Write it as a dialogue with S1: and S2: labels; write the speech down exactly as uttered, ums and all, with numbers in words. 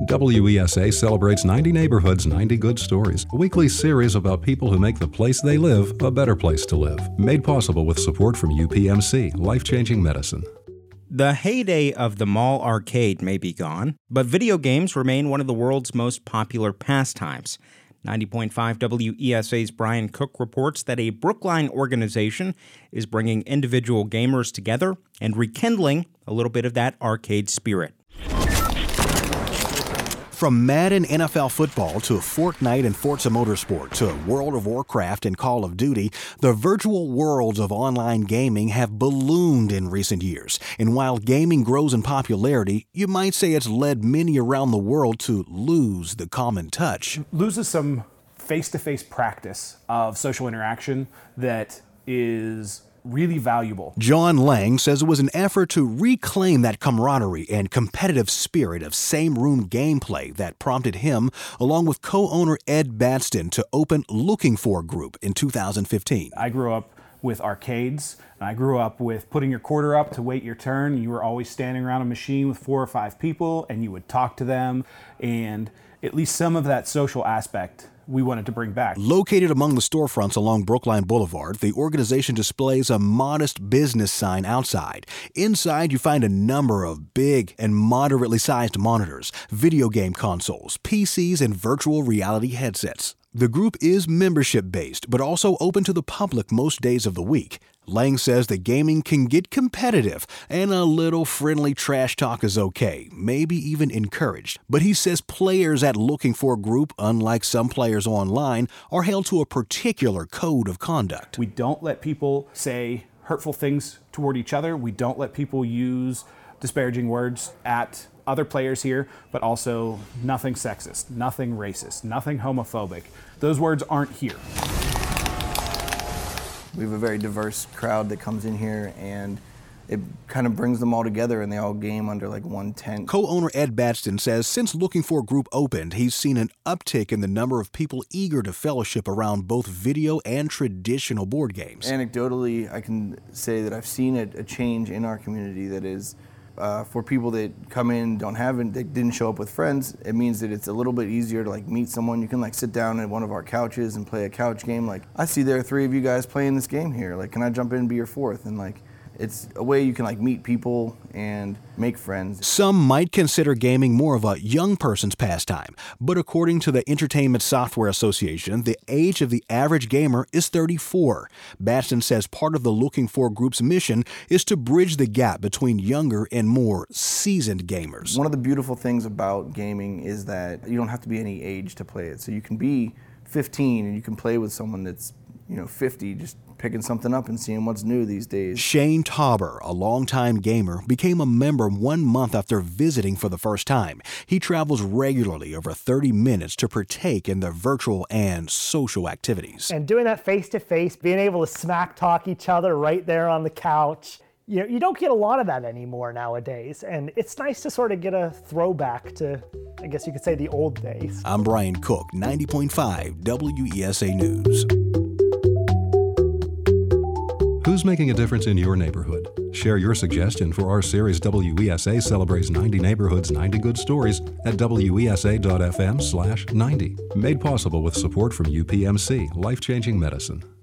S1: W E S A celebrates ninety neighborhoods, ninety good stories, a weekly series about people who make the place they live a better place to live. Made possible with support from U P M C, life-changing medicine.
S2: The heyday of the mall arcade may be gone, but video games remain one of the world's most popular pastimes. ninety point five W E S A's Brian Cook reports that a Brookline organization is bringing individual gamers together and rekindling a little bit of that arcade spirit.
S3: From Madden N F L football to Fortnite and Forza Motorsport to World of Warcraft and Call of Duty, the virtual worlds of online gaming have ballooned in recent years. And while gaming grows in popularity, you might say it's led many around the world to lose the common touch.
S4: Loses some face-to-face practice of social interaction that is really valuable.
S3: John Lang says it was an effort to reclaim that camaraderie and competitive spirit of same-room gameplay that prompted him, along with co-owner Ed Batston, to open Looking For Group in two thousand fifteen.
S4: I grew up with arcades, and I grew up with putting your quarter up to wait your turn. You were always standing around a machine with four or five people, and you would talk to them, and at least some of that social aspect we wanted to bring back.
S3: Located among the storefronts along Brookline Boulevard, the organization displays a modest business sign outside. Inside, you find a number of big and moderately sized monitors, video game consoles, P Cs, and virtual reality headsets. The group is membership-based, but also open to the public most days of the week. Lang says that gaming can get competitive, and a little friendly trash talk is okay, maybe even encouraged. But he says players at Looking For Group, unlike some players online, are held to a particular code of conduct.
S4: We don't let people say hurtful things toward each other. We don't let people use disparaging words at other players here, but also nothing sexist, nothing racist, nothing homophobic. Those words aren't here.
S5: We have a very diverse crowd that comes in here, and it kind of brings them all together, and they all game under like one tent.
S3: Co-owner Ed Batston says since Looking For Group opened, he's seen an uptick in the number of people eager to fellowship around both video and traditional board games.
S5: Anecdotally, I can say that I've seen a, a change in our community that is Uh, for people that come in, don't have it, that didn't show up with friends. It means that it's a little bit easier to like meet someone. You can like sit down at one of our couches and play a couch game. Like, I see there are three of you guys playing this game here. Like, can I jump in and be your fourth? And like, it's a way you can like meet people and make friends.
S3: Some might consider gaming more of a young person's pastime, but according to the Entertainment Software Association, the age of the average gamer is thirty-four. Batston says part of the Looking For Group's mission is to bridge the gap between younger and more seasoned gamers.
S5: One of the beautiful things about gaming is that you don't have to be any age to play it. So you can be fifteen and you can play with someone that's, you know, fifty, just picking something up and seeing what's new these days.
S3: Shane Tauber, a longtime gamer, became a member one month after visiting for the first time. He travels regularly over thirty minutes to partake in the virtual and social activities.
S6: And doing that face-to-face, being able to smack talk each other right there on the couch, you know, you don't get a lot of that anymore nowadays. And it's nice to sort of get a throwback to, I guess you could say, the old days.
S3: I'm Brian Cook, ninety point five W E S A News.
S1: Who's making a difference in your neighborhood? Share your suggestion for our series W E S A Celebrates ninety Neighborhoods, ninety Good Stories at W E S A dot F M slash ninety. Made possible with support from U P M C, life-changing medicine.